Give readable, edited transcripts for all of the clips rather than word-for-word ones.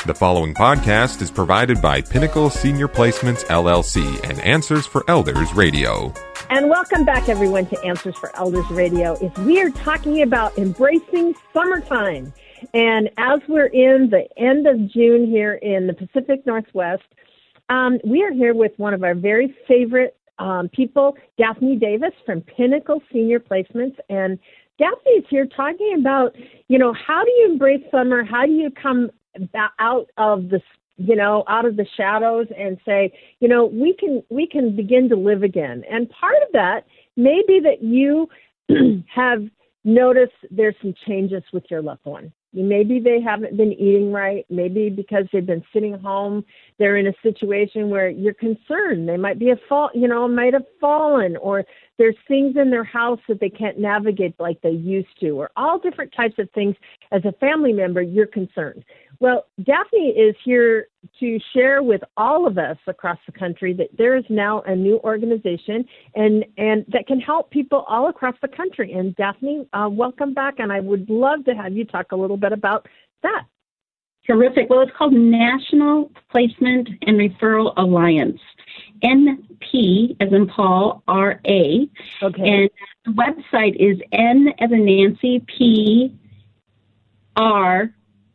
The following podcast is provided by Pinnacle Senior Placements, LLC and Answers for Elders Radio. And welcome back, everyone, to Answers for Elders Radio. We are talking about embracing summertime. And as we're in the end of June here in the Pacific Northwest, we are here with one of our very favorite people, Daphne Davis from Pinnacle Senior Placements. And Daphne is here talking about, how do you embrace summer? How do you come out of the shadows and say, we can begin to live again. And part of that may be that you have noticed there's some changes with your loved one. Maybe they haven't been eating right. Maybe because they've been sitting home, they're in a situation where you're concerned. They might be might have fallen, or there's things in their house that they can't navigate like they used to, or all different types of things. As a family member, you're concerned. Well, Daphne is here to share with all of us across the country that there is now a new organization and that can help people all across the country. And Daphne, welcome back, and I would love to have you talk a little bit about that. Terrific. Well, it's called National Placement and Referral Alliance, NP as in Paul, RA. Okay. And the website is N as in Nancy, P, R,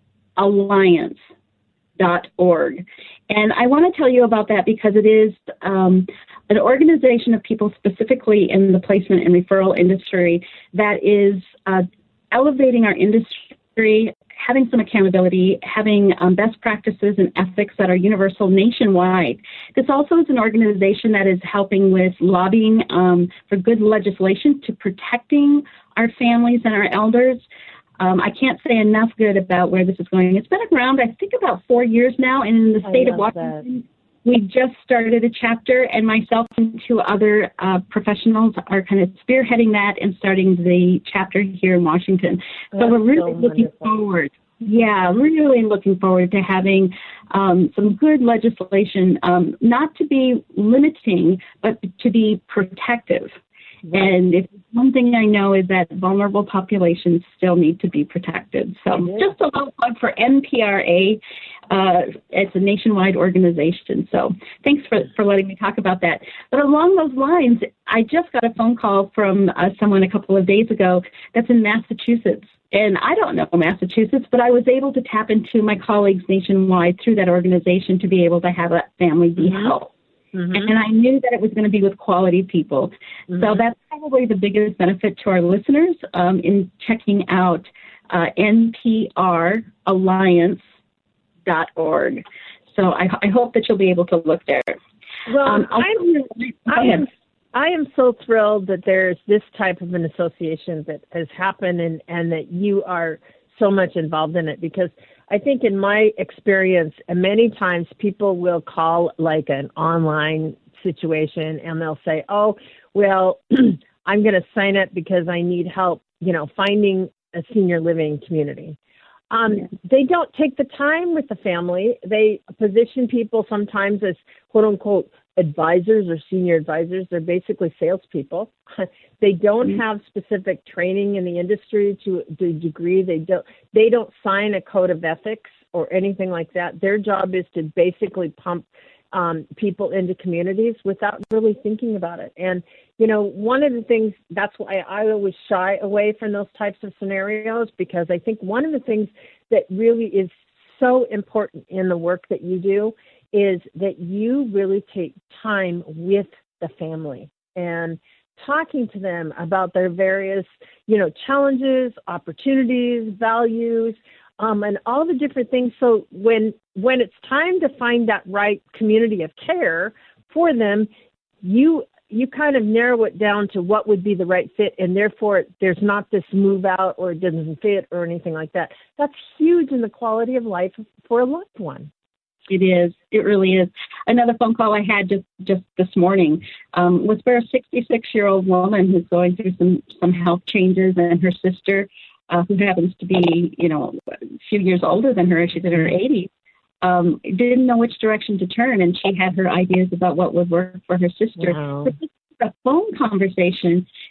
alliance.org. And I want to tell you about that because it is an organization of people specifically in the placement and referral industry that is elevating our industry, having some accountability, having best practices and ethics that are universal nationwide. This also is an organization that is helping with lobbying for good legislation to protecting our families and our elders. I can't say enough good about where this is going. It's been around, I think, about 4 years now, and in the state of Washington, we just started a chapter, and myself and two other professionals are kind of spearheading that and starting the chapter here in Washington. So we're really looking forward. Yeah, really looking forward to having some good legislation, not to be limiting, but to be protective. Right. And if one thing I know is that vulnerable populations still need to be protected. So just a little plug for NPRA. It's a nationwide organization. So thanks for letting me talk about that. But along those lines, I just got a phone call from someone a couple of days ago that's in Massachusetts. And I don't know Massachusetts, but I was able to tap into my colleagues nationwide through that organization to be able to have a family be helped. Mm-hmm. And I knew that it was going to be with quality people. Mm-hmm. So that's probably the biggest benefit to our listeners in checking out npralliance.org. So I hope that you'll be able to look there. Well, I am so thrilled that there's this type of an association that has happened and that you are so much involved in it, because I think in my experience, many times people will call like an online situation and they'll say, oh, well, I'm going to sign up because I need help, finding a senior living community. They don't take the time with the family. They position people sometimes as quote unquote advisors or senior advisors. They're basically salespeople. They don't have specific training in the industry to a degree. They don't sign a code of ethics or anything like that. Their job is to basically pump people into communities without really thinking about it. And, one of the things, that's why I always shy away from those types of scenarios, because I think one of the things that really is so important in the work that you do is that you really take time with the family and talking to them about their various, challenges, opportunities, values, and all the different things. So when it's time to find that right community of care for them, you kind of narrow it down to what would be the right fit, and therefore there's not this move out or it doesn't fit or anything like that. That's huge in the quality of life for a loved one. It is. It really is. Another phone call I had just this morning was for a 66-year-old woman who's going through some health changes, and her sister, who happens to be, a few years older than her, she's in her 80s, didn't know which direction to turn, and she had her ideas about what would work for her sister. Wow. But this is a phone conversation.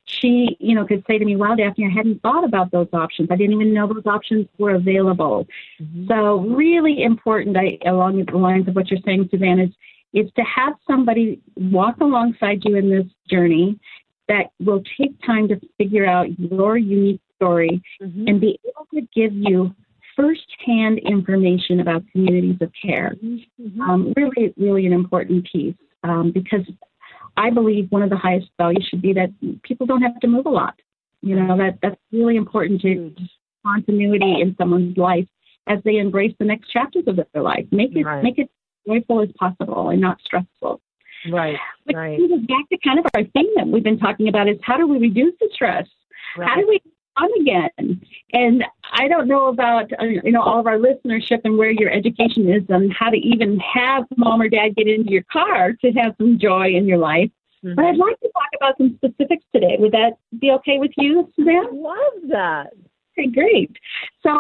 she, could say to me, wow, Daphne, I hadn't thought about those options. I didn't even know those options were available. Mm-hmm. So really important, along the lines of what you're saying, Suzanne, is to have somebody walk alongside you in this journey that will take time to figure out your unique story mm-hmm. and be able to give you firsthand information about communities of care. Mm-hmm. Really, really an important piece because I believe one of the highest values should be that people don't have to move a lot. That's really important to continuity in someone's life as they embrace the next chapters of their life. Make it joyful as possible and not stressful. Right. But back to kind of our thing that we've been talking about is how do we reduce the stress? Right. How do we fun again? And I don't know about all of our listenership and where your education is on how to even have mom or dad get into your car to have some joy in your life. Mm-hmm. But I'd like to talk about some specifics today. Would that be okay with you, Suzanne? I love that. Okay, great. So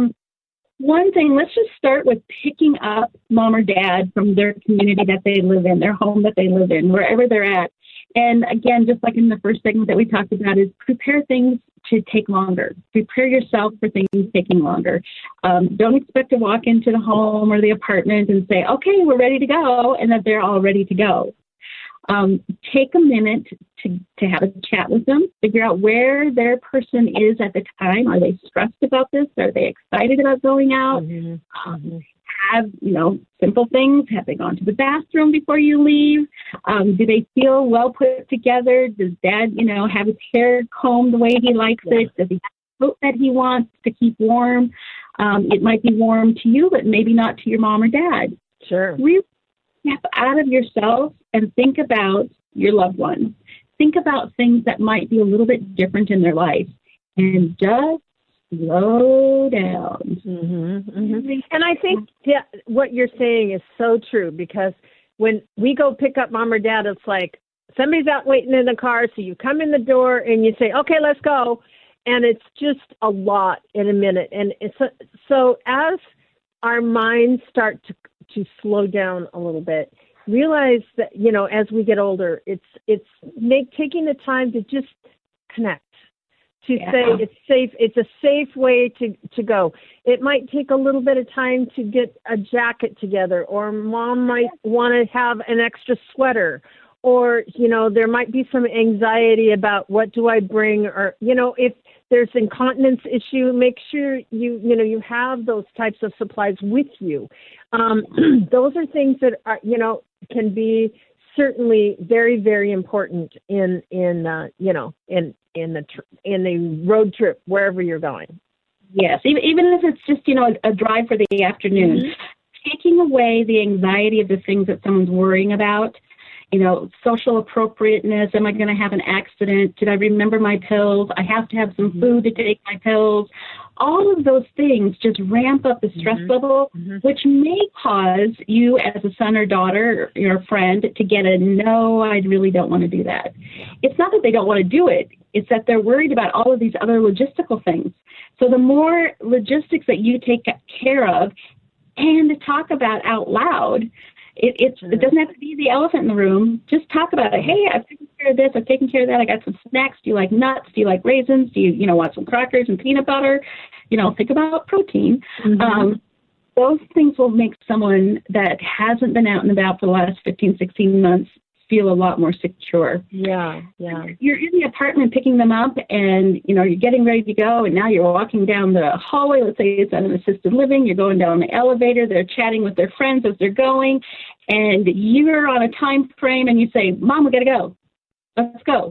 one thing, let's just start with picking up mom or dad from their community that they live in, their home that they live in, wherever they're at. And again, just like in the first segment that we talked about, is prepare things to take longer. Prepare yourself for things taking longer. Don't expect to walk into the home or the apartment and say, okay, we're ready to go, and that they're all ready to go. Take a minute to have a chat with them, figure out where their person is at the time. Are they stressed about this? Are they excited about going out? Mm-hmm. Have, simple things. Have they gone to the bathroom before you leave? Do they feel well put together? Does dad, have his hair combed the way he likes it? Does he have a coat that he wants to keep warm? It might be warm to you, but maybe not to your mom or dad. Sure. Really step out of yourself and think about your loved one. Think about things that might be a little bit different in their life and just slow down. Mm-hmm, mm-hmm. And I think what you're saying is so true, because when we go pick up mom or dad, it's like somebody's out waiting in the car. So you come in the door and you say, okay, let's go. And it's just a lot in a minute. And so as our minds start to slow down a little bit, realize that, as we get older, it's taking the time to just connect, to say it's safe. It's a safe way to go. It might take a little bit of time to get a jacket together, or mom might want to have an extra sweater, or, there might be some anxiety about what do I bring, or, if there's incontinence issue, make sure you have those types of supplies with you. Those are things that are, can be certainly very, very important in the road trip, wherever you're going. Yes, even if it's just, a drive for the afternoon, mm-hmm. taking away the anxiety of the things that someone's worrying about. Social appropriateness. Am I going to have an accident? Did I remember my pills? I have to have some food to take my pills. All of those things just ramp up the stress mm-hmm. level, mm-hmm. which may cause you as a son or daughter or your friend to get a no, I really don't want to do that. It's not that they don't want to do it. It's that they're worried about all of these other logistical things. So the more logistics that you take care of and to talk about out loud, it doesn't have to be the elephant in the room. Just talk about it. Hey, I've taken care of this. I've taken care of that. I got some snacks. Do you like nuts? Do you like raisins? Do you want some crackers and peanut butter? Think about protein. Mm-hmm. Those things will make someone that hasn't been out and about for the last 15, 16 months feel a lot more secure. Yeah. You're in the apartment picking them up, and, you're getting ready to go, and now you're walking down the hallway. Let's say it's at an assisted living. You're going down the elevator. They're chatting with their friends as they're going, and you're on a time frame, and you say, Mom, we got to go. Let's go.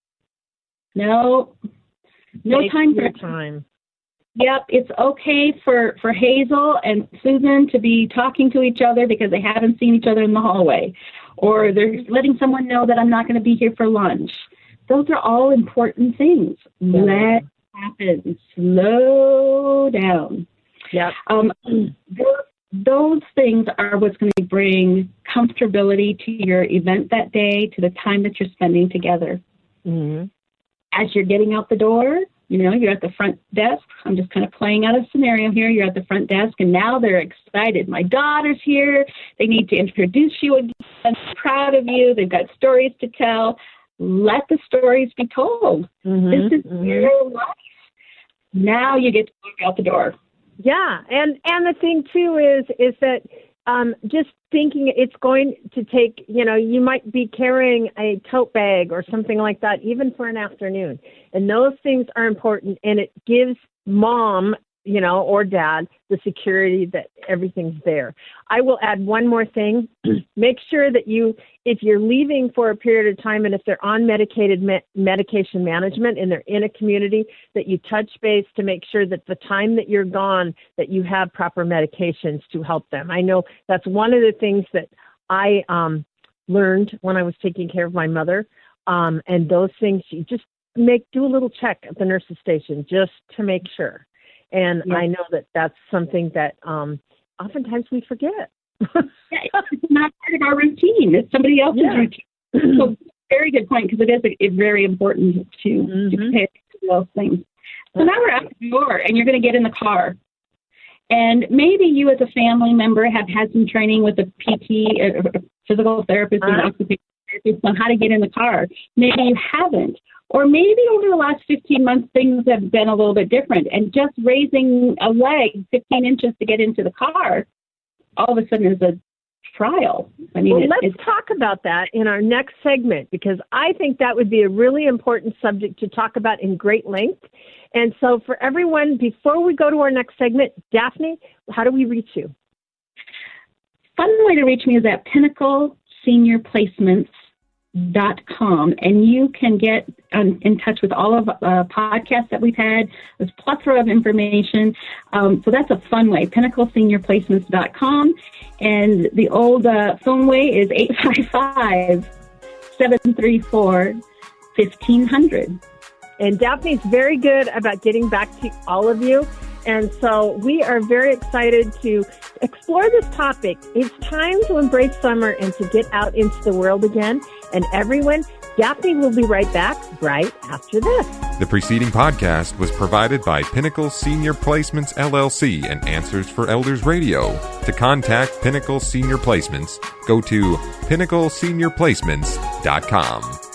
No time for time. Yep, it's okay for Hazel and Susan to be talking to each other because they haven't seen each other in the hallway. Or they're letting someone know that I'm not going to be here for lunch. Those are all important things. Yeah. Let it happen. Slow down. Yep. Those things are what's going to bring comfortability to your event that day, to the time that you're spending together. Mm-hmm. As you're getting out the door, you're at the front desk. I'm just kind of playing out a scenario here. You're at the front desk, and now they're excited. My daughter's here. They need to introduce you again. I'm proud of you. They've got stories to tell. let the stories be told. This is your life. Now you get to walk out the door. Yeah, and the thing too is that just thinking it's going to take, you might be carrying a tote bag or something like that, even for an afternoon, and those things are important, and it gives mom, or dad, the security that everything's there. I will add one more thing. Make sure that if you're leaving for a period of time and if they're on medication management and they're in a community, that you touch base to make sure that the time that you're gone, that you have proper medications to help them. I know that's one of the things that I learned when I was taking care of my mother. And those things, you just do a little check at the nurse's station just to make sure. And I know that that's something that oftentimes we forget. It's not part of our routine. It's somebody else's routine. So very good point, because it is very important to pay attention to those things. So now we're out the door, and you're going to get in the car. And maybe you as a family member have had some training with a PT, a physical therapist, and occupational therapist on how to get in the car. Maybe you haven't. Or maybe over the last 15 months, things have been a little bit different. And just raising a leg 15 inches to get into the car, all of a sudden is a trial. I mean, let's talk about that in our next segment, because I think that would be a really important subject to talk about in great length. And so for everyone, before we go to our next segment, Daphne, how do we reach you? Fun way to reach me is at pinnacleseniorplacements.com, and you can get in touch with all of podcasts that we've had. There's a plethora of information. So that's a fun way, pinnacleseniorplacements.com. And the old phone way is 855-734-1500. And Daphne's very good about getting back to all of you. And so we are very excited to explore this topic. It's time to embrace summer and to get out into the world again. And everyone, Daphne will be right back right after this. The preceding podcast was provided by Pinnacle Senior Placements, LLC and Answers for Elders Radio. To contact Pinnacle Senior Placements, go to pinnacleseniorplacements.com.